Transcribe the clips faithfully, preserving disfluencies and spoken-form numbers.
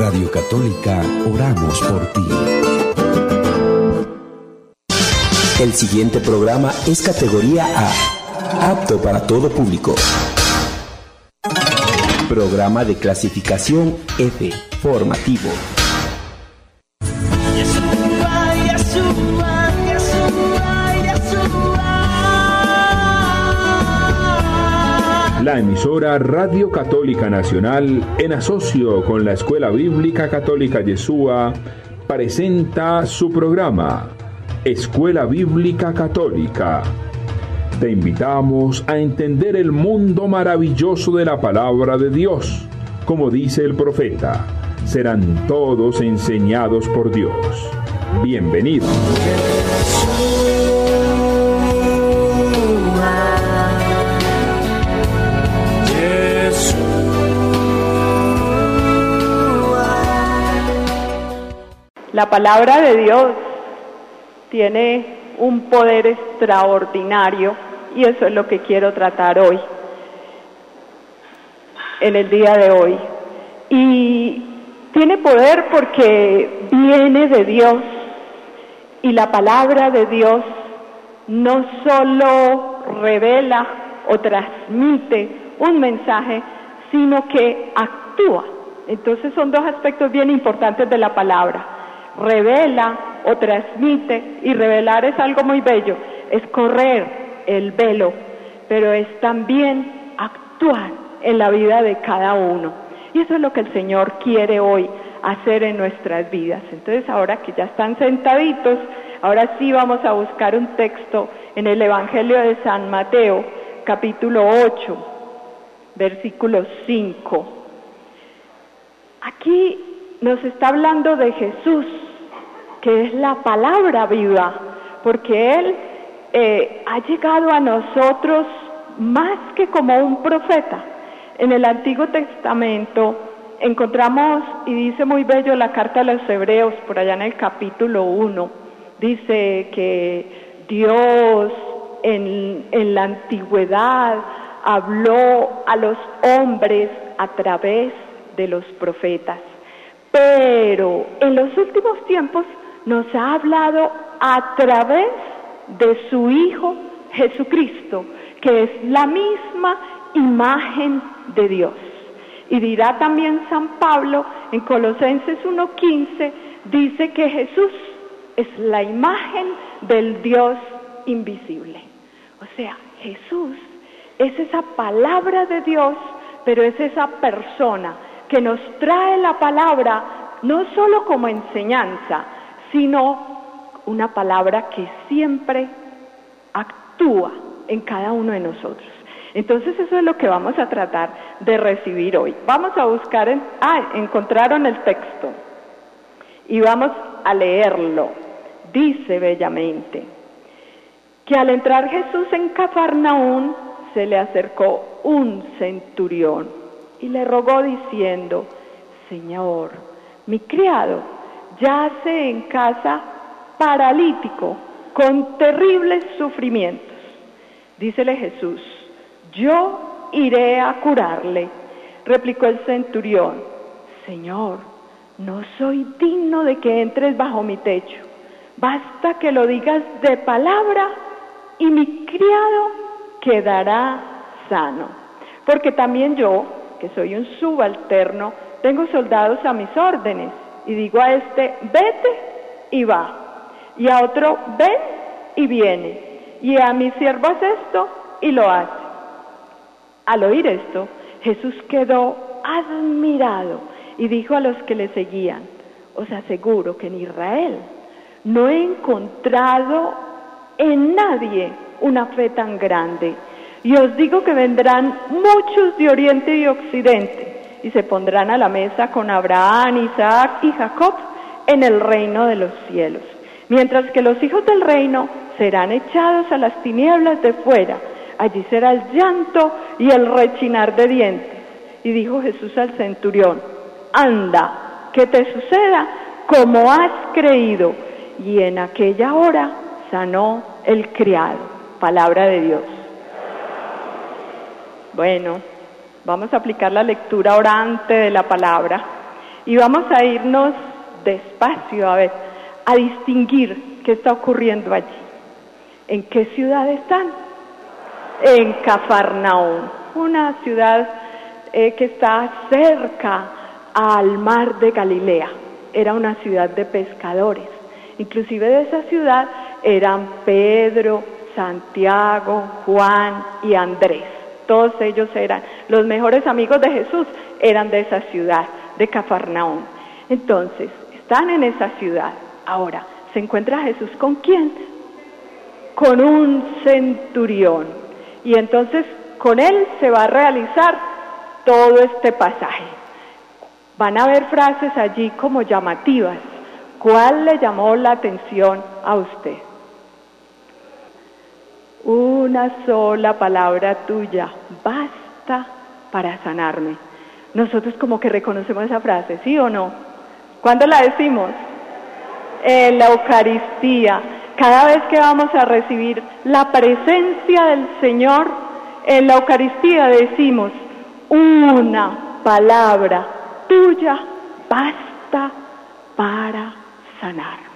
Radio Católica, oramos por ti. El siguiente programa es categoría A, apto para todo público. Programa de clasificación F, formativo. La emisora Radio Católica Nacional, en asocio con la Escuela Bíblica Católica Yeshua, presenta su programa Escuela Bíblica Católica. Te invitamos a entender el mundo maravilloso de la palabra de Dios. Como dice el profeta, serán todos enseñados por Dios. Bienvenidos. La palabra de Dios tiene un poder extraordinario y eso es lo que quiero tratar hoy, en el día de hoy. Y tiene poder porque viene de Dios y la palabra de Dios no solo revela o transmite un mensaje, sino que actúa. Entonces son dos aspectos bien importantes de la palabra. Revela o transmite, y revelar es algo muy bello, es correr el velo, pero es también actuar en la vida de cada uno. Y eso es lo que el Señor quiere hoy hacer en nuestras vidas. Entonces, ahora que ya están sentaditos, ahora sí vamos a buscar un texto en el Evangelio de San Mateo, capítulo ocho, versículo cinco. Aquí nos está hablando de Jesús, que es la palabra viva, porque Él eh, ha llegado a nosotros más que como un profeta. En el Antiguo Testamento encontramos, y dice muy bello la carta a los Hebreos, por allá en el capítulo uno, dice que Dios en, en la antigüedad habló a los hombres a través de los profetas, pero en los últimos tiempos nos ha hablado a través de su Hijo Jesucristo, que es la misma imagen de Dios. Y dirá también San Pablo en Colosenses uno quince, dice que Jesús es la imagen del Dios invisible. O sea, Jesús es esa palabra de Dios, pero es esa persona que nos trae la palabra no solo como enseñanza, sino una palabra que siempre actúa en cada uno de nosotros. Entonces eso es lo que vamos a tratar de recibir hoy. Vamos a buscar, en, ah, encontraron el texto y vamos a leerlo. Dice bellamente que al entrar Jesús en Cafarnaún se le acercó un centurión y le rogó diciendo: Señor, mi criado yace en casa paralítico con terribles sufrimientos. Dícele Jesús: yo iré a curarle. Replicó el centurión: Señor, no soy digno de que entres bajo mi techo. Basta que lo digas de palabra y mi criado quedará sano. Porque también yo, que soy un subalterno, tengo soldados a mis órdenes, y digo a este: vete, y va, y a otro: ven, y viene, y a mi siervo haz esto, y lo hace. Al oír esto, Jesús quedó admirado y dijo a los que le seguían: os aseguro que en Israel no he encontrado en nadie una fe tan grande. Y os digo que vendrán muchos de oriente y occidente y se pondrán a la mesa con Abraham, Isaac y Jacob en el reino de los cielos, mientras que los hijos del reino serán echados a las tinieblas de fuera. Allí será el llanto y el rechinar de dientes. Y dijo Jesús al centurión: anda, que te suceda como has creído. Y en aquella hora sanó el criado. Palabra de Dios. Bueno, vamos a aplicar la lectura orante de la palabra. Y vamos a irnos despacio, a ver, a distinguir qué está ocurriendo allí. ¿En qué ciudad están? En Cafarnaúm, una ciudad eh, que está cerca al mar de Galilea. Era una ciudad de pescadores. Inclusive de esa ciudad eran Pedro, Santiago, Juan y Andrés. Todos ellos eran los mejores amigos de Jesús, eran de esa ciudad, de Cafarnaúm. Entonces, están en esa ciudad. Ahora, ¿se encuentra Jesús con quién? Con un centurión. Y entonces, con él se va a realizar todo este pasaje. Van a haber frases allí como llamativas. ¿Cuál le llamó la atención a usted? Una sola palabra tuya basta para sanarme. Nosotros como que reconocemos esa frase, ¿sí o no? ¿Cuándo la decimos? En la Eucaristía. Cada vez que vamos a recibir la presencia del Señor, en la Eucaristía decimos, una palabra tuya basta para sanarme.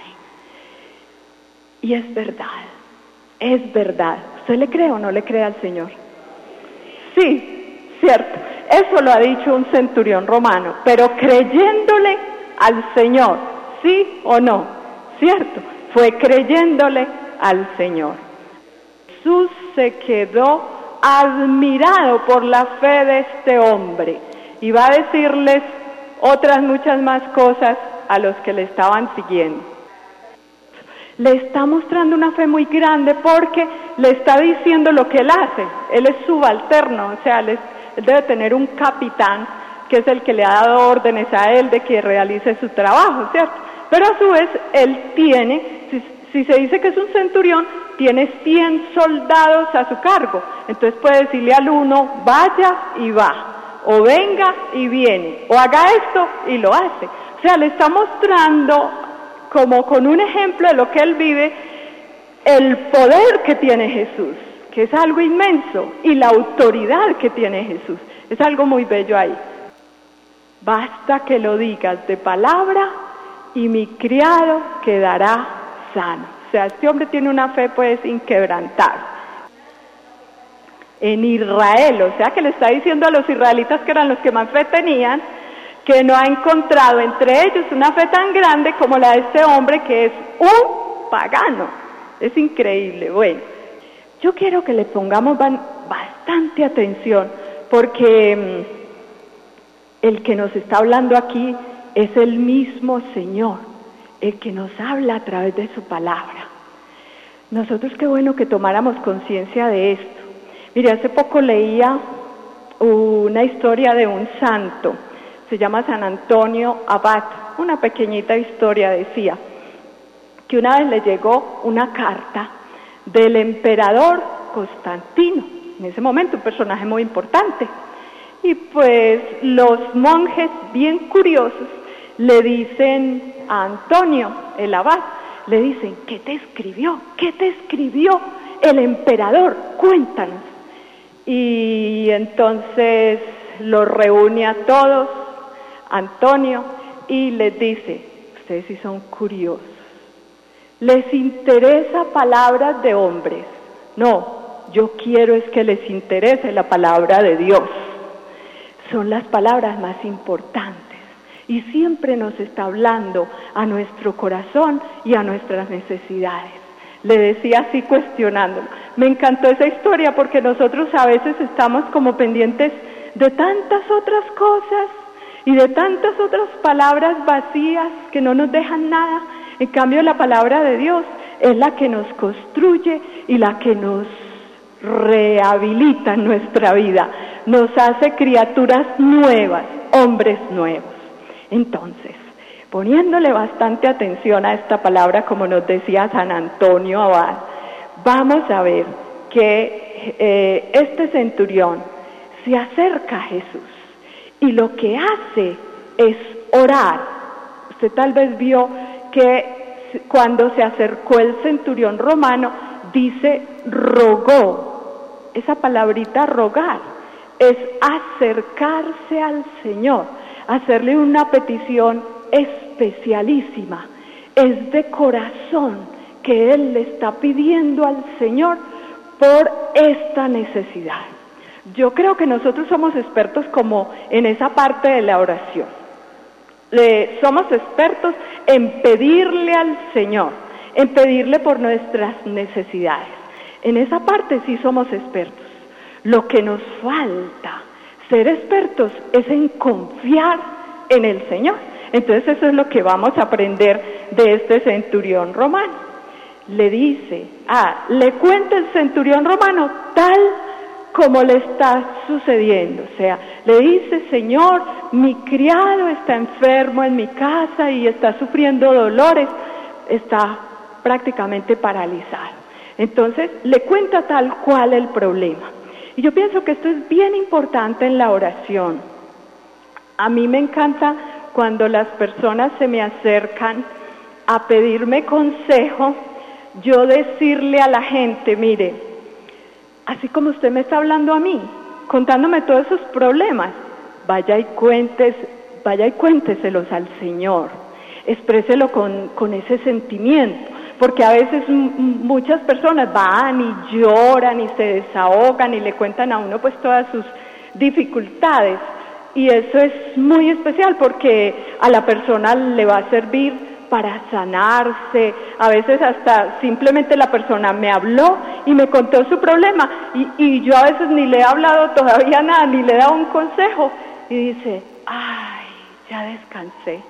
Y es verdad, es verdad. ¿Usted le cree o no le cree al Señor? Sí, cierto. Eso lo ha dicho un centurión romano, pero creyéndole al Señor, ¿sí o no? ¿Cierto? Fue creyéndole al Señor. Jesús se quedó admirado por la fe de este hombre y va a decirles otras muchas más cosas a los que le estaban siguiendo. Le está mostrando una fe muy grande porque le está diciendo lo que él hace. Él es subalterno, o sea, él, es, él debe tener un capitán que es el que le ha dado órdenes a él de que realice su trabajo, ¿cierto? Pero a su vez él tiene, si, si se dice que es un centurión, tiene cien soldados a su cargo. Entonces puede decirle al uno, vaya y va, o venga y viene, o haga esto y lo hace. O sea, le está mostrando como con un ejemplo de lo que él vive, el poder que tiene Jesús, que es algo inmenso, y la autoridad que tiene Jesús. Es algo muy bello ahí. Basta que lo digas de palabra y mi criado quedará sano. O sea, este hombre tiene una fe pues inquebrantable. En Israel, o sea que le está diciendo a los israelitas que eran los que más fe tenían, que no ha encontrado entre ellos una fe tan grande como la de este hombre que es un pagano. Es increíble. Bueno, yo quiero que le pongamos bastante atención porque el que nos está hablando aquí es el mismo Señor, el que nos habla a través de su palabra. Nosotros qué bueno que tomáramos conciencia de esto. Mire, hace poco leía una historia de un santo, se llama San Antonio Abad, una pequeñita historia. Decía que una vez le llegó una carta del emperador Constantino, en ese momento un personaje muy importante, y pues los monjes bien curiosos le dicen a Antonio, el abad, le dicen, ¿qué te escribió? ¿Qué te escribió el emperador? Cuéntanos. Y entonces los reúne a todos, Antonio, y les dice, ustedes sí son curiosos, les interesa palabras de hombres. No, yo quiero es que les interese la palabra de Dios. Son las palabras más importantes y siempre nos está hablando a nuestro corazón y a nuestras necesidades. Le decía así cuestionándolo. Me encantó esa historia porque nosotros a veces estamos como pendientes de tantas otras cosas y de tantas otras palabras vacías que no nos dejan nada. En cambio, la palabra de Dios es la que nos construye y la que nos rehabilita en nuestra vida, nos hace criaturas nuevas, hombres nuevos. Entonces, poniéndole bastante atención a esta palabra, como nos decía San Antonio Abad, vamos a ver que eh, este centurión se acerca a Jesús y lo que hace es orar. Usted tal vez vio que cuando se acercó el centurión romano, dice rogó. Esa palabrita rogar es acercarse al Señor. hacerle una petición especialísima. Es de corazón que él le está pidiendo al Señor por esta necesidad. Yo creo que nosotros somos expertos como en esa parte de la oración. Le, somos expertos en pedirle al Señor, en pedirle por nuestras necesidades. En esa parte sí somos expertos. Lo que nos falta ser expertos es en confiar en el Señor. Entonces eso es lo que vamos a aprender de este centurión romano. Le dice, ah, le cuenta el centurión romano tal como le está sucediendo. O sea, le dice, Señor, mi criado está enfermo en mi casa y está sufriendo dolores, está prácticamente paralizado. Entonces, le cuenta tal cual el problema. Y yo pienso que esto es bien importante en la oración. A mí me encanta cuando las personas se me acercan a pedirme consejo, yo decirle a la gente, mire, así como usted me está hablando a mí, contándome todos esos problemas, vaya y cuentes, vaya y cuénteselos al Señor, expréselo con, con ese sentimiento, porque a veces m- muchas personas van y lloran y se desahogan y le cuentan a uno pues todas sus dificultades, y eso es muy especial porque a la persona le va a servir para sanarse. A veces hasta simplemente la persona me habló y me contó su problema y, y yo a veces ni le he hablado todavía nada, ni le he dado un consejo y dice, ay, ya descansé.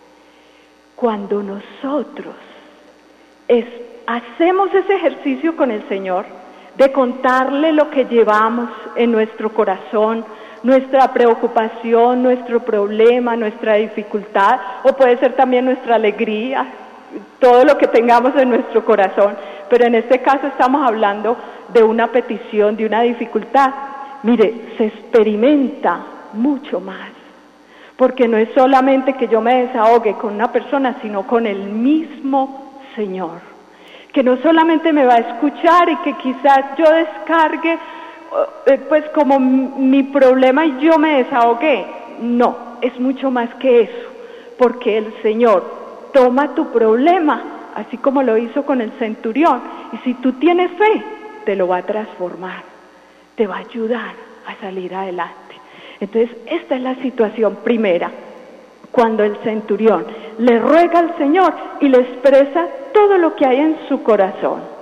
Cuando nosotros es, hacemos ese ejercicio con el Señor de contarle lo que llevamos en nuestro corazón, nuestra preocupación, nuestro problema, nuestra dificultad, o puede ser también nuestra alegría, todo lo que tengamos en nuestro corazón, pero en este caso estamos hablando de una petición, de una dificultad. Mire, se experimenta mucho más, porque no es solamente que yo me desahogue con una persona, sino con el mismo Señor, que no solamente me va a escuchar y que quizás yo descargue pues como mi problema y yo me desahogué. No, es mucho más que eso, porque el Señor toma tu problema, así como lo hizo con el centurión, y si tú tienes fe, te lo va a transformar, te va a ayudar a salir adelante. Entonces, esta es la situación primera, cuando el centurión le ruega al Señor y le expresa todo lo que hay en su corazón.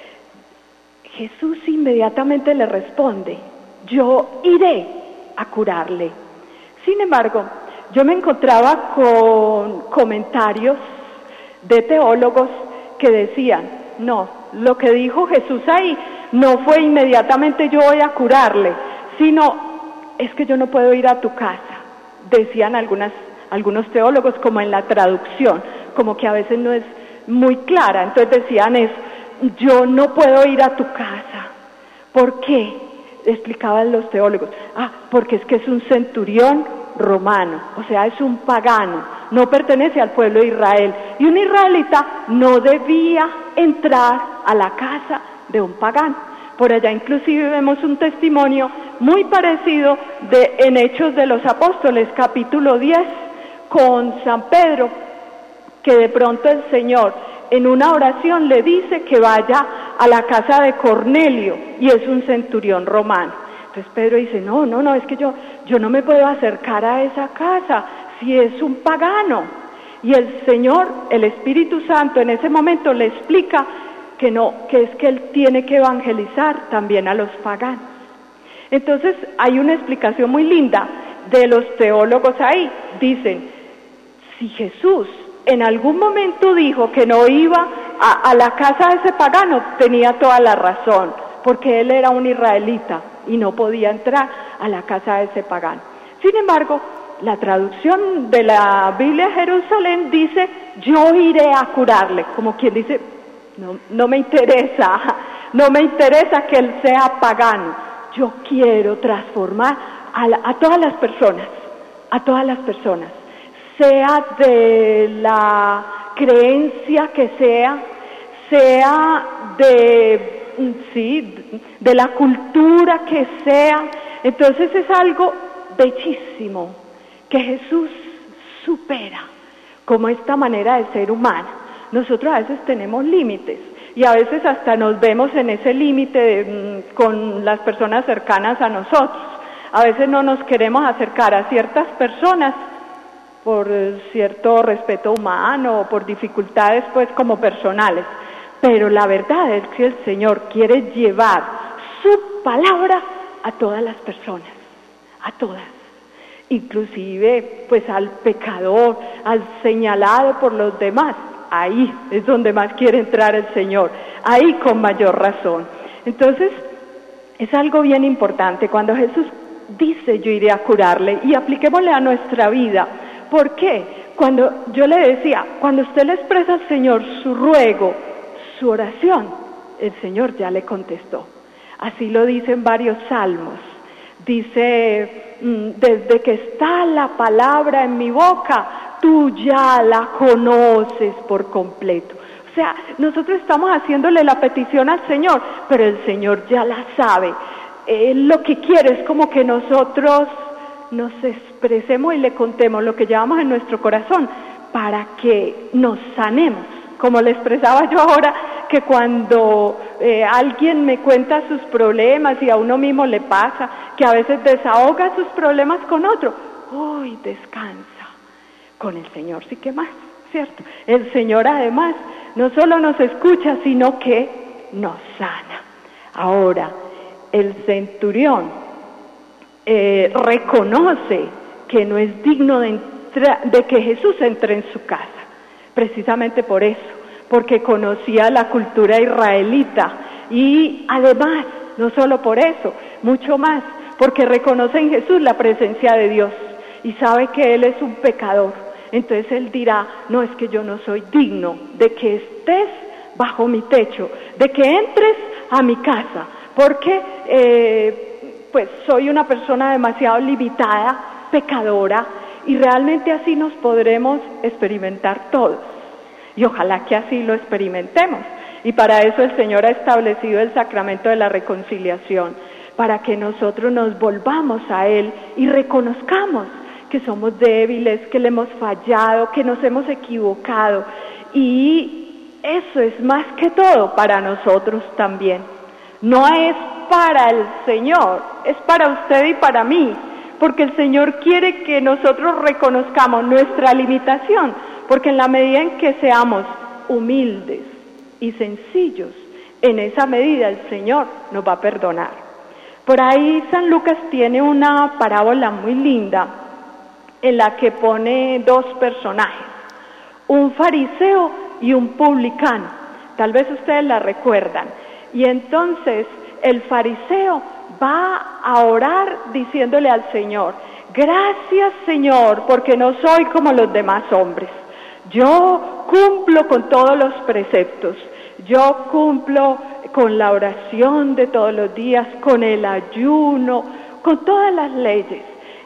Jesús inmediatamente le responde, yo iré a curarle. Sin embargo, yo me encontraba con comentarios de teólogos que decían, no, lo que dijo Jesús ahí no fue inmediatamente yo voy a curarle, sino es que yo no puedo ir a tu casa. Decían algunas, algunos teólogos como en la traducción, como que a veces no es muy clara, entonces decían eso. Yo no puedo ir a tu casa. ¿Por qué? Explicaban los teólogos. Ah, porque es que es un centurión romano, o sea, es un pagano, no pertenece al pueblo de Israel. Y un israelita no debía entrar a la casa de un pagano. Por allá inclusive vemos un testimonio muy parecido de, en Hechos de los Apóstoles, capítulo diez, con San Pedro, que de pronto el Señor en una oración le dice que vaya a la casa de Cornelio, y es un centurión romano. Entonces Pedro dice, no, no, no, es que yo, yo no me puedo acercar a esa casa, si es un pagano. Y el Señor, el Espíritu Santo, en ese momento le explica que no, que es que Él tiene que evangelizar también a los paganos. Entonces hay una explicación muy linda de los teólogos ahí. Dicen, si Jesús en algún momento dijo que no iba a, a la casa de ese pagano, tenía toda la razón, porque él era un israelita y no podía entrar a la casa de ese pagano. Sin embargo, la traducción de la Biblia de Jerusalén dice, yo iré a curarle, como quien dice, no, no me interesa, no me interesa que él sea pagano, yo quiero transformar a, la, a todas las personas, a todas las personas. Sea de la creencia que sea, sea de, sí, de la cultura que sea. Entonces es algo bellísimo que Jesús supera como esta manera de ser humana. Nosotros a veces tenemos límites y a veces hasta nos vemos en ese límite con las personas cercanas a nosotros. A veces no nos queremos acercar a ciertas personas por cierto respeto humano o por dificultades pues como personales. Pero la verdad es que el Señor quiere llevar su palabra a todas las personas, a todas. Inclusive pues al pecador, al señalado por los demás. Ahí es donde más quiere entrar el Señor, ahí con mayor razón. Entonces es algo bien importante cuando Jesús dice yo iré a curarle, y apliquémosle a nuestra vida. ¿Por qué? Cuando yo le decía, cuando usted le expresa al Señor su ruego, su oración, el Señor ya le contestó. Así lo dicen varios salmos. Dice, desde que está la palabra en mi boca, tú ya la conoces por completo. O sea, nosotros estamos haciéndole la petición al Señor, pero el Señor ya la sabe. Él lo que quiere es como que nosotros nos expresemos y le contemos lo que llevamos en nuestro corazón para que nos sanemos. Como le expresaba yo ahora, que cuando eh, alguien me cuenta sus problemas y a uno mismo le pasa, que a veces desahoga sus problemas con otro, ¡uy, descansa! Con el Señor sí que más, ¿cierto? El Señor además no solo nos escucha, sino que nos sana. Ahora, el centurión eh, reconoce que no es digno de, entra- de que Jesús entre en su casa. Precisamente por eso, porque conocía la cultura israelita y además, no solo por eso, mucho más, porque reconoce en Jesús la presencia de Dios y sabe que Él es un pecador. Entonces Él dirá, no, es que yo no soy digno de que estés bajo mi techo, de que entres a mi casa, porque eh, pues soy una persona demasiado limitada, pecadora, y realmente así nos podremos experimentar todos, y ojalá que así lo experimentemos. Y para eso el Señor ha establecido el sacramento de la reconciliación, para que nosotros nos volvamos a Él y reconozcamos que somos débiles, que le hemos fallado, que nos hemos equivocado, y eso es más que todo para nosotros también. No es para el Señor, es para usted y para mí, porque el Señor quiere que nosotros reconozcamos nuestra limitación, porque en la medida en que seamos humildes y sencillos, en esa medida el Señor nos va a perdonar. Por ahí San Lucas tiene una parábola muy linda en la que pone dos personajes, un fariseo y un publicano. Tal vez ustedes la recuerdan. Y entonces el fariseo va a orar diciéndole al Señor, gracias Señor, porque no soy como los demás hombres. Yo cumplo con todos los preceptos, yo cumplo con la oración de todos los días, con el ayuno, con todas las leyes.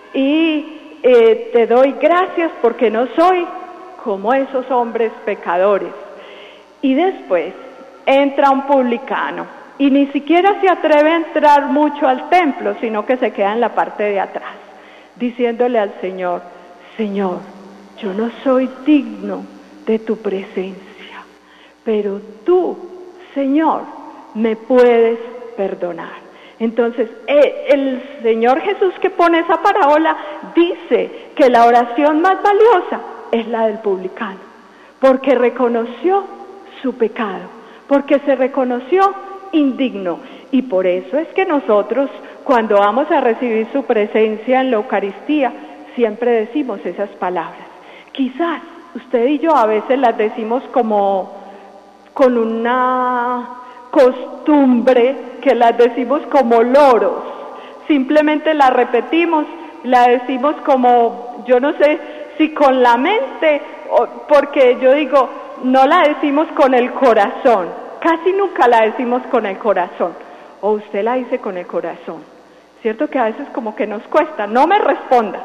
Y eh, te doy gracias porque no soy como esos hombres pecadores. Y después entra un publicano y ni siquiera se atreve a entrar mucho al templo, sino que se queda en la parte de atrás, diciéndole al Señor, Señor, yo no soy digno de tu presencia, pero tú, Señor, me puedes perdonar. Entonces, el Señor Jesús que pone esa parábola dice que la oración más valiosa es la del publicano, porque reconoció su pecado, porque se reconoció indigno. Y por eso es que nosotros, cuando vamos a recibir su presencia en la Eucaristía, siempre decimos esas palabras. Quizás usted y yo a veces las decimos como con una costumbre, que las decimos como loros, simplemente la repetimos, la decimos como, yo no sé si con la mente, porque yo digo, no la decimos con el corazón, casi nunca la decimos con el corazón, o usted la dice con el corazón, ¿cierto? Que a veces como que nos cuesta, no me responda,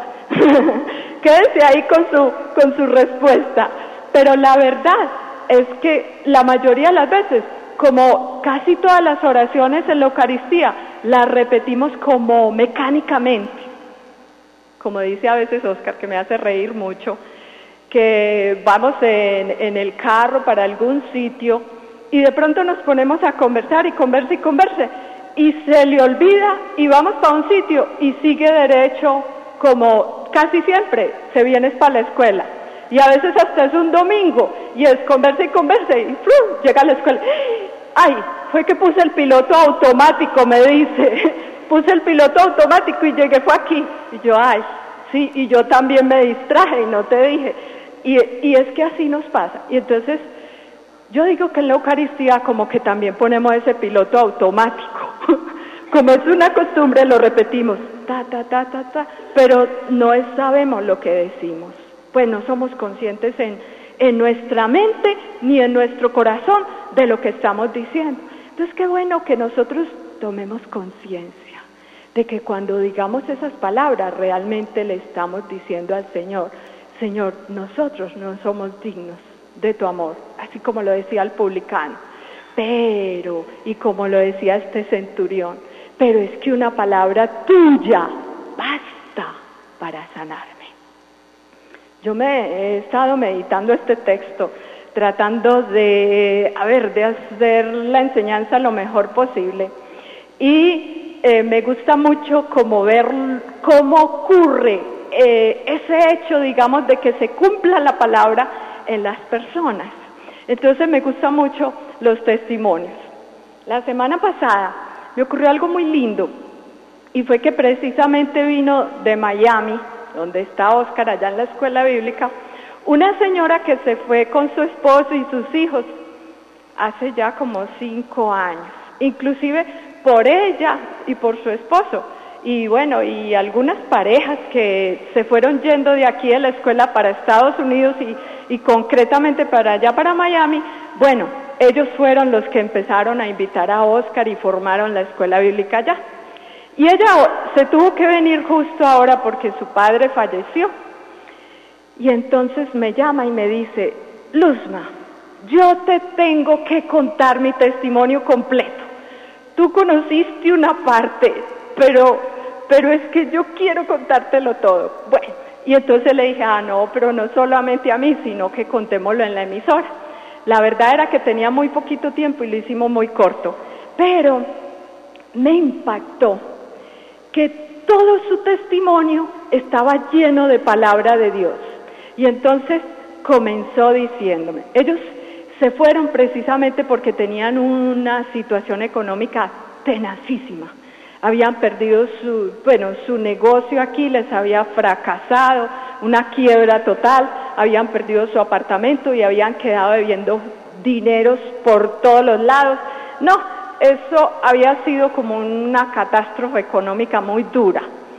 quédese ahí con su, con su respuesta, pero la verdad es que la mayoría de las veces, como casi todas las oraciones en la Eucaristía, las repetimos como mecánicamente, como dice a veces Oscar, que me hace reír mucho, que vamos en, en el carro para algún sitio y de pronto nos ponemos a conversar y conversa y conversa y se le olvida y vamos para un sitio y sigue derecho, como casi siempre se viene para la escuela y a veces hasta es un domingo y es conversa y conversa y ¡frum! Llega a la escuela. Ay, fue que puse el piloto automático, me dice, puse el piloto automático y llegué fue aquí y yo, ay, sí, y yo también me distraje y no te dije y, y es que así nos pasa. Y entonces yo digo que en la Eucaristía como que también ponemos ese piloto automático, como es una costumbre lo repetimos, ta, ta, ta, ta, ta, pero no sabemos lo que decimos, pues no somos conscientes en, en nuestra mente ni en nuestro corazón de lo que estamos diciendo. Entonces qué bueno que nosotros tomemos conciencia de que cuando digamos esas palabras realmente le estamos diciendo al Señor, Señor, nosotros no somos dignos de tu amor, así como lo decía el publicano, pero, y como lo decía este centurión, pero es que una palabra tuya basta para sanarme. Yo me he estado meditando este texto, tratando de, a ver, de hacer la enseñanza lo mejor posible, y eh, me gusta mucho como ver cómo ocurre eh, ese hecho, digamos, de que se cumpla la palabra en las personas. Entonces me gustan mucho los testimonios. La semana pasada me ocurrió algo muy lindo y fue que precisamente vino de Miami, donde está Oscar, allá en la escuela bíblica, una señora que se fue con su esposo y sus hijos hace ya como cinco años, inclusive por ella y por su esposo. Y bueno, y algunas parejas que se fueron yendo de aquí de la escuela para Estados Unidos y, y concretamente para allá, para Miami, bueno, ellos fueron los que empezaron a invitar a Oscar y formaron la escuela bíblica allá. Y ella se tuvo que venir justo ahora porque su padre falleció. Y entonces me llama y me dice, Luzma, yo te tengo que contar mi testimonio completo. Tú conociste una parte, pero... pero es que yo quiero contártelo todo. Bueno, y entonces le dije, ah, no, pero no solamente a mí, sino que contémoslo en la emisora. La verdad era que tenía muy poquito tiempo y lo hicimos muy corto, pero me impactó que todo su testimonio estaba lleno de palabra de Dios. Y entonces comenzó diciéndome, ellos se fueron precisamente porque tenían una situación económica tenacísima. Habían perdido su, bueno, su negocio aquí, les había fracasado, una quiebra total, habían perdido su apartamento y habían quedado debiendo dineros por todos los lados. No, eso había sido como una catástrofe económica muy dura.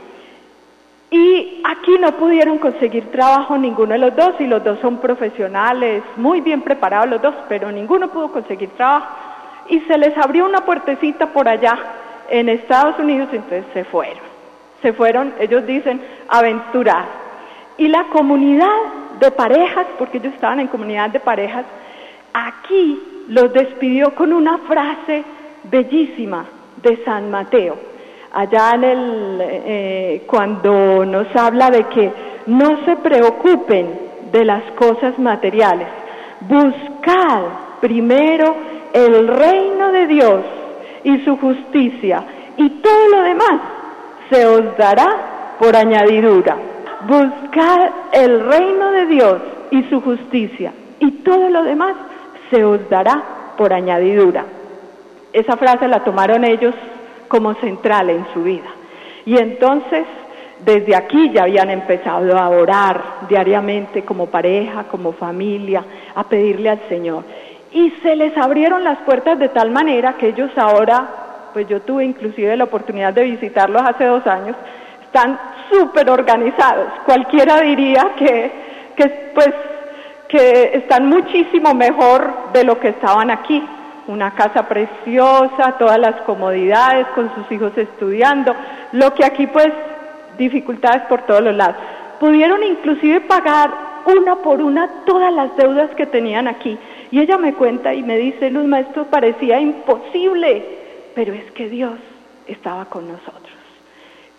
Y aquí no pudieron conseguir trabajo ninguno de los dos, y los dos son profesionales, muy bien preparados los dos, pero ninguno pudo conseguir trabajo. Y se les abrió una puertecita por allá en Estados Unidos, entonces se fueron, se fueron, ellos dicen, a aventurar. Y la comunidad de parejas, porque ellos estaban en comunidad de parejas, aquí los despidió con una frase bellísima de San Mateo, allá en el, eh, cuando nos habla de que no se preocupen de las cosas materiales, buscad primero el reino de Dios y su justicia, y todo lo demás se os dará por añadidura. Buscad el reino de Dios y su justicia, y todo lo demás se os dará por añadidura. Esa frase la tomaron ellos como central en su vida. Y entonces, desde aquí ya habían empezado a orar diariamente como pareja, como familia, a pedirle al Señor. Y se les abrieron las puertas de tal manera que ellos ahora, pues yo tuve inclusive la oportunidad de visitarlos hace dos años, están súper organizados. Cualquiera diría que, que, pues, que están muchísimo mejor de lo que estaban aquí. Una casa preciosa, todas las comodidades, con sus hijos estudiando, lo que aquí pues dificultades por todos los lados. Pudieron inclusive pagar una por una todas las deudas que tenían aquí. Y ella me cuenta y me dice, Luzma, esto parecía imposible, pero es que Dios estaba con nosotros.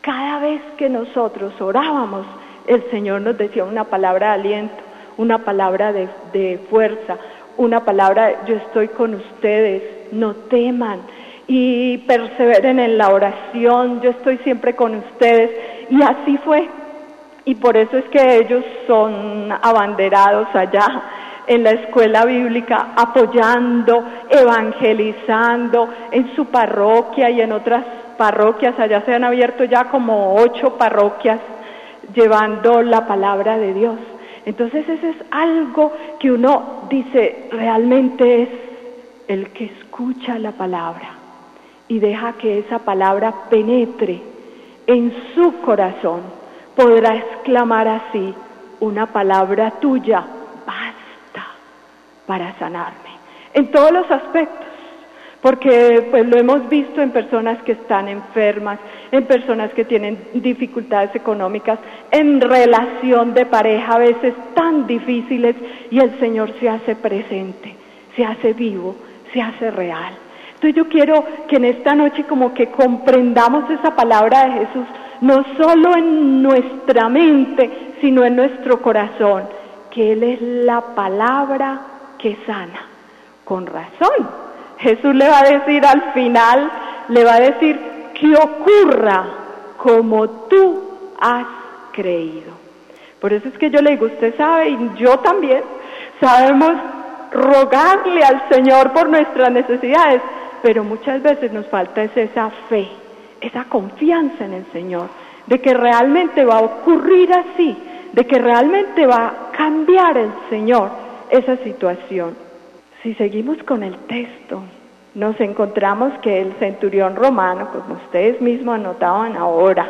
cada vez que nosotros orábamos, el Señor nos decía una palabra de aliento, una palabra de, de fuerza, una palabra de yo estoy con ustedes, no teman y perseveren en la oración, yo estoy siempre con ustedes. Y así fue. Y por eso es que ellos son abanderados allá en la escuela bíblica, apoyando, evangelizando en su parroquia y en otras parroquias. Allá se han abierto ya como ocho parroquias llevando la palabra de Dios. Entonces eso es algo que uno dice, realmente es el que escucha la palabra y deja que esa palabra penetre en su corazón, podrá exclamar así, una palabra tuya basta para sanarme, en todos los aspectos, porque pues lo hemos visto en personas que están enfermas, en personas que tienen dificultades económicas, en relación de pareja a veces tan difíciles, y el Señor se hace presente, se hace vivo, se hace real. Entonces yo quiero que en esta noche como que comprendamos esa palabra de Jesús, no solo en nuestra mente, sino en nuestro corazón, que Él es la palabra que sana. Con razón, Jesús le va a decir al final, le va a decir que ocurra como tú has creído. Por eso es que yo le digo, usted sabe, y yo también, sabemos rogarle al Señor por nuestras necesidades, pero muchas veces nos falta es esa fe, esa confianza en el Señor, de que realmente va a ocurrir así, de que realmente va a cambiar el Señor esa situación. Si seguimos con el texto, nos encontramos que el centurión romano, como ustedes mismos anotaban ahora,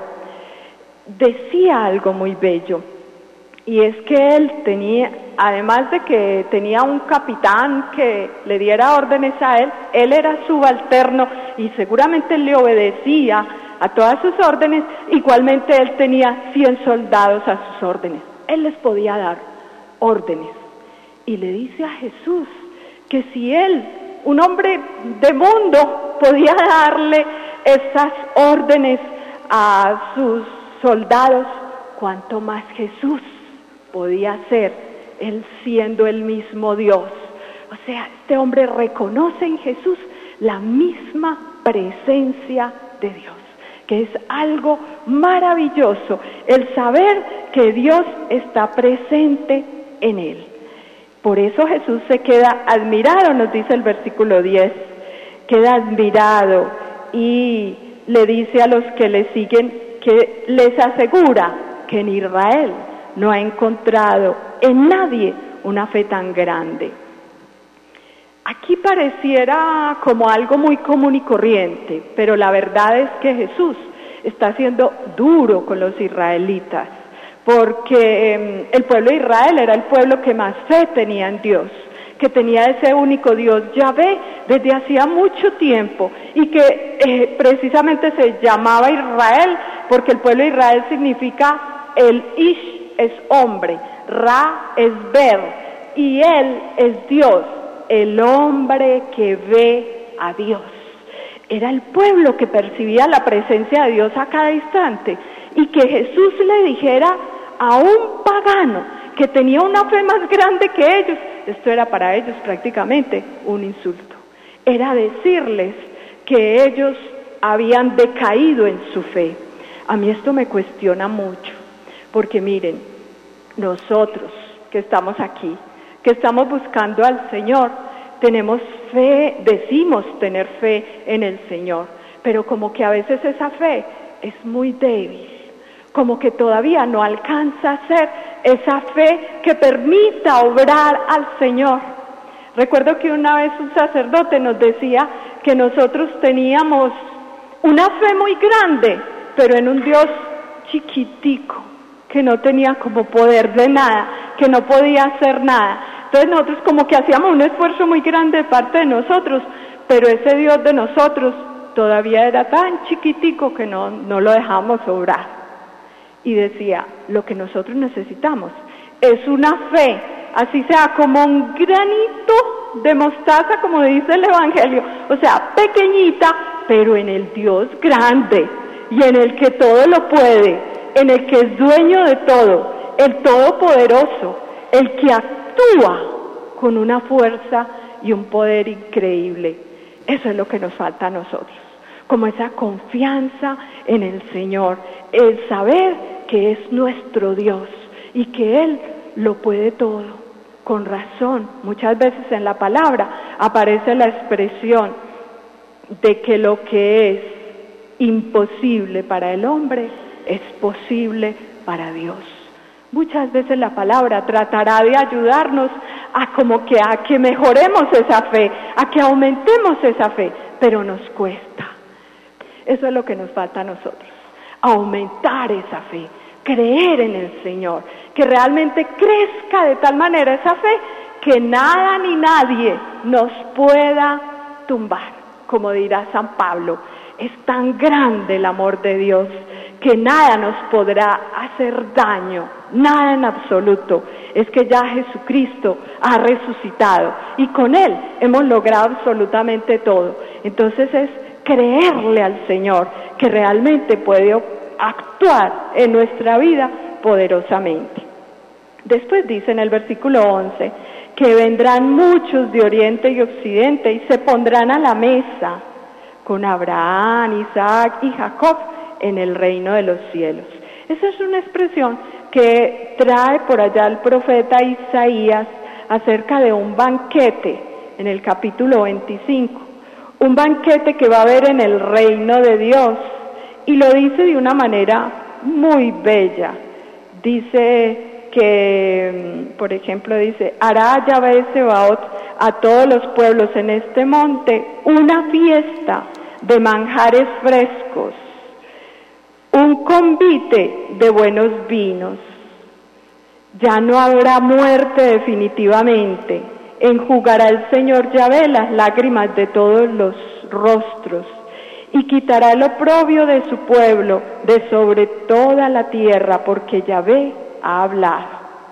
decía algo muy bello, y es que él tenía, además de que tenía un capitán que le diera órdenes a él, él era subalterno y seguramente le obedecía a todas sus órdenes. Igualmente él tenía cien soldados a sus órdenes, él les podía dar órdenes, y le dice a Jesús que si él, un hombre de mundo, podía darle esas órdenes a sus soldados, cuánto más Jesús podía hacer, él siendo el mismo Dios. O sea, este hombre reconoce en Jesús la misma presencia de Dios, que es algo maravilloso, el saber que Dios está presente en él. Por eso Jesús se queda admirado, nos dice el versículo diez, queda admirado y le dice a los que le siguen, que les asegura que en Israel no ha encontrado en nadie una fe tan grande. Aquí pareciera como algo muy común y corriente, pero la verdad es que Jesús está siendo duro con los israelitas, porque eh, el pueblo de Israel era el pueblo que más fe tenía en Dios, que tenía ese único Dios, Yahvé, desde hacía mucho tiempo, y que eh, precisamente se llamaba Israel, porque el pueblo de Israel significa el Ish, es hombre, Ra es ver, y Él es Dios, el hombre que ve a Dios. Era el pueblo que percibía la presencia de Dios a cada instante, y que Jesús le dijera a un pagano que tenía una fe más grande que ellos, esto era para ellos prácticamente un insulto. Era decirles que ellos habían decaído en su fe. A mí esto me cuestiona mucho, porque miren, nosotros que estamos aquí, que estamos buscando al Señor, tenemos fe, decimos tener fe en el Señor, pero como que a veces esa fe es muy débil, como que todavía no alcanza a ser esa fe que permita obrar al Señor. Recuerdo que una vez un sacerdote nos decía que nosotros teníamos una fe muy grande, pero en un Dios chiquitico, que no tenía como poder de nada, que no podía hacer nada. Entonces nosotros como que hacíamos un esfuerzo muy grande de parte de nosotros, pero ese Dios de nosotros todavía era tan chiquitico que no, no lo dejamos obrar. Y decía, lo que nosotros necesitamos es una fe, así sea como un granito de mostaza, como dice el Evangelio, o sea, pequeñita, pero en el Dios grande, y en el que todo lo puede, en el que es dueño de todo, el todopoderoso, el que actúa con una fuerza y un poder increíble. Eso es lo que nos falta a nosotros, como esa confianza en el Señor, el saber que es nuestro Dios y que Él lo puede todo. Con razón, muchas veces en la palabra aparece la expresión de que lo que es imposible para el hombre es posible para Dios. Muchas veces la palabra tratará de ayudarnos a como que a que mejoremos esa fe, a que aumentemos esa fe, pero nos cuesta. Eso es lo que nos falta a nosotros, aumentar esa fe, creer en el Señor, que realmente crezca de tal manera esa fe que nada ni nadie nos pueda tumbar, como dirá San Pablo. Es tan grande el amor de Dios que nada nos podrá hacer daño, nada en absoluto. Es que ya Jesucristo ha resucitado y con Él hemos logrado absolutamente todo. Entonces es creerle al Señor que realmente puede actuar en nuestra vida poderosamente. Después dice en el versículo once que vendrán muchos de oriente y occidente y se pondrán a la mesa con Abraham, Isaac y Jacob en el reino de los cielos. Esa es una expresión que trae por allá el profeta Isaías acerca de un banquete en el capítulo veinticinco, un banquete que va a haber en el reino de Dios, y lo dice de una manera muy bella. Dice que, por ejemplo, dice, hará Yahvé Sebaot a todos los pueblos en este monte una fiesta de manjares frescos, un convite de buenos vinos. Ya no habrá muerte definitivamente, enjugará el Señor Yahvé las lágrimas de todos los rostros, y quitará el oprobio de su pueblo de sobre toda la tierra, porque Yahvé ha hablado.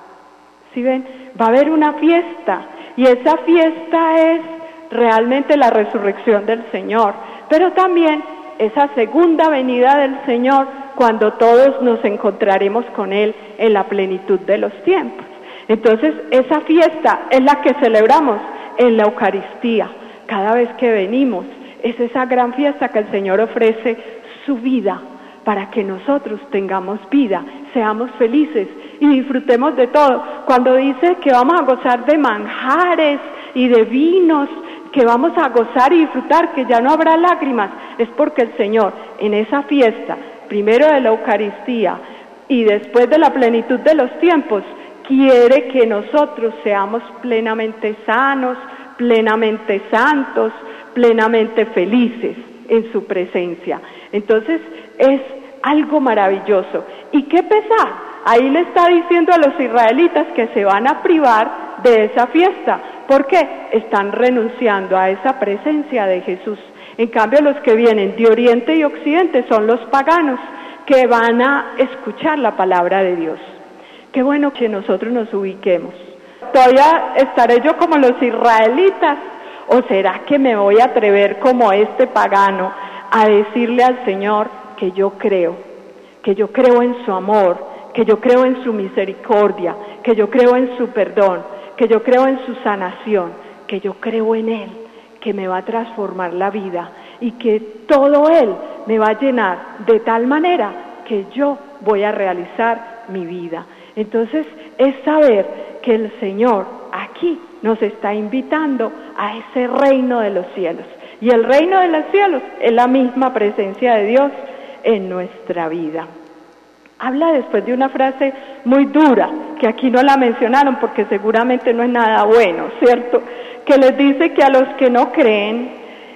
¿Sí ven? Va a haber una fiesta, y esa fiesta es realmente la resurrección del Señor, pero también esa segunda venida del Señor, cuando todos nos encontraremos con Él en la plenitud de los tiempos. Entonces, esa fiesta es la que celebramos en la Eucaristía. Cada vez que venimos, es esa gran fiesta que el Señor ofrece su vida para que nosotros tengamos vida, seamos felices y disfrutemos de todo. Cuando dice que vamos a gozar de manjares y de vinos, que vamos a gozar y disfrutar, que ya no habrá lágrimas, es porque el Señor en esa fiesta, primero de la Eucaristía y después de la plenitud de los tiempos, quiere que nosotros seamos plenamente sanos, plenamente santos, plenamente felices en su presencia. Entonces es algo maravilloso. ¿Y qué pesar? Ahí le está diciendo a los israelitas que se van a privar de esa fiesta. ¿Por qué? Están renunciando a esa presencia de Jesús. En cambio, los que vienen de oriente y occidente son los paganos, que van a escuchar la palabra de Dios. Qué bueno que nosotros nos ubiquemos. ¿Todavía estaré yo como los israelitas? ¿O será que me voy a atrever como este pagano a decirle al Señor que yo creo, que yo creo en su amor, que yo creo en su misericordia, que yo creo en su perdón, que yo creo en su sanación, que yo creo en Él, que me va a transformar la vida y que todo Él me va a llenar de tal manera que yo voy a realizar mi vida? Entonces es saber que el Señor aquí nos está invitando a ese reino de los cielos. Y el reino de los cielos es la misma presencia de Dios en nuestra vida. Habla después de una frase muy dura, que aquí no la mencionaron porque seguramente no es nada bueno, ¿cierto? Que les dice que a los que no creen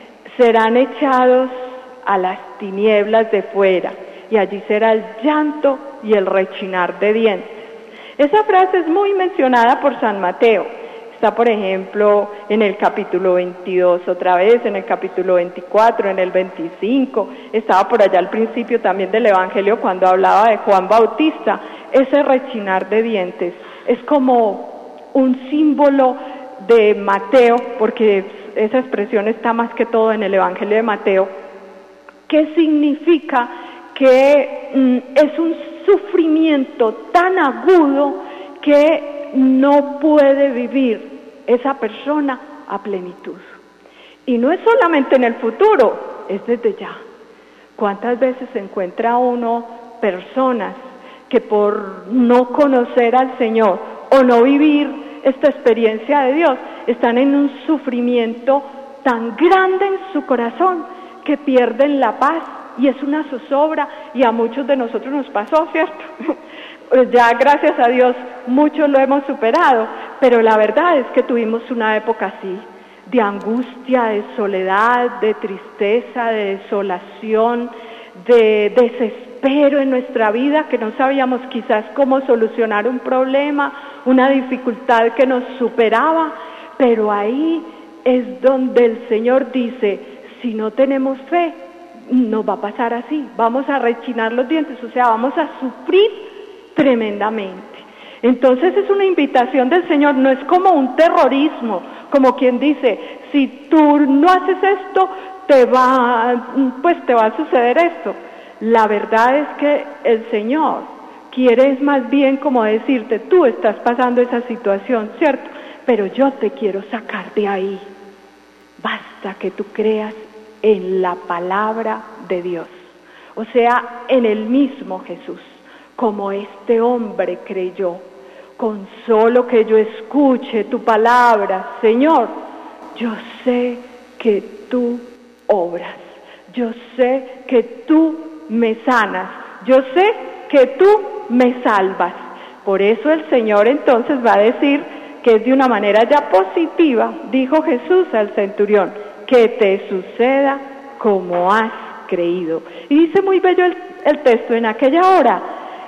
serán echados a las tinieblas de fuera, y allí será el llanto y el rechinar de dientes. Esa frase es muy mencionada por San Mateo. Está, por ejemplo, en el capítulo veintidós otra vez, en el capítulo veinticuatro, en el veinticinco. Estaba por allá al principio también del Evangelio cuando hablaba de Juan Bautista. Ese rechinar de dientes es como un símbolo de Mateo, porque esa expresión está más que todo en el Evangelio de Mateo, que significa que mm, es un sufrimiento tan agudo que no puede vivir esa persona a plenitud. Y no es solamente en el futuro, es desde ya. ¿Cuántas veces se encuentra uno personas que por no conocer al Señor o no vivir esta experiencia de Dios, están en un sufrimiento tan grande en su corazón que pierden la paz, y es una zozobra, y a muchos de nosotros nos pasó, ¿cierto? Ya gracias a Dios muchos lo hemos superado, pero la verdad es que tuvimos una época así, de angustia, de soledad, de tristeza, de desolación, de desespero en nuestra vida, que no sabíamos quizás cómo solucionar un problema, una dificultad que nos superaba, pero ahí es donde el Señor dice, si no tenemos fe, nos va a pasar así, vamos a rechinar los dientes, o sea, vamos a sufrir tremendamente. Entonces es una invitación del Señor, no es como un terrorismo, como quien dice, si tú no haces esto, te va, pues te va a suceder esto. La verdad es que el Señor quiere es más bien como decirte, tú estás pasando esa situación, ¿cierto? Pero yo te quiero sacar de ahí. Basta que tú creas en la palabra de Dios, o sea, en el mismo Jesús, como este hombre creyó. Con solo que yo escuche tu palabra, Señor, yo sé que tú obras, yo sé que tú me sanas, yo sé que tú me salvas. Por eso el Señor entonces va a decir que es de una manera ya positiva, dijo Jesús al centurión, que te suceda como has creído. Y dice muy bello el, el texto, en aquella hora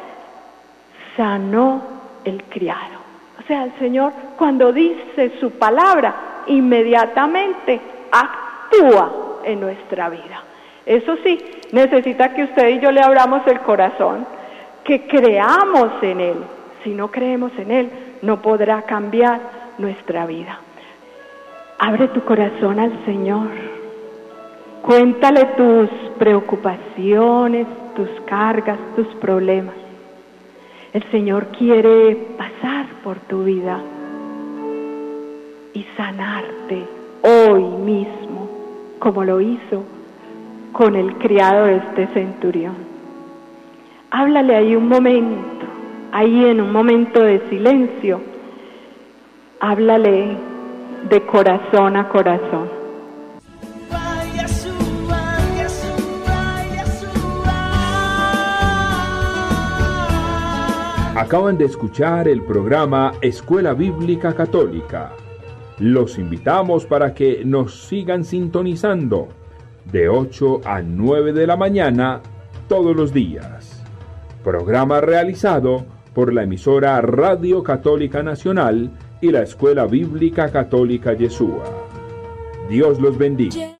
sanó el criado. O sea, el Señor cuando dice su palabra, inmediatamente actúa en nuestra vida. Eso sí, necesita que usted y yo le abramos el corazón, que creamos en Él. Si no creemos en Él, no podrá cambiar nuestra vida. Abre tu corazón al Señor. Cuéntale tus preocupaciones, tus cargas, tus problemas. El Señor quiere pasar por tu vida y sanarte hoy mismo, como lo hizo con el criado de este centurión. Háblale ahí un momento, ahí en un momento de silencio, háblale de corazón a corazón. Acaban de escuchar el programa Escuela Bíblica Católica. Los invitamos para que nos sigan sintonizando de ocho a nueve de la mañana todos los días. Programa realizado por la emisora Radio Católica Nacional y la Escuela Bíblica Católica Yeshua. Dios los bendiga.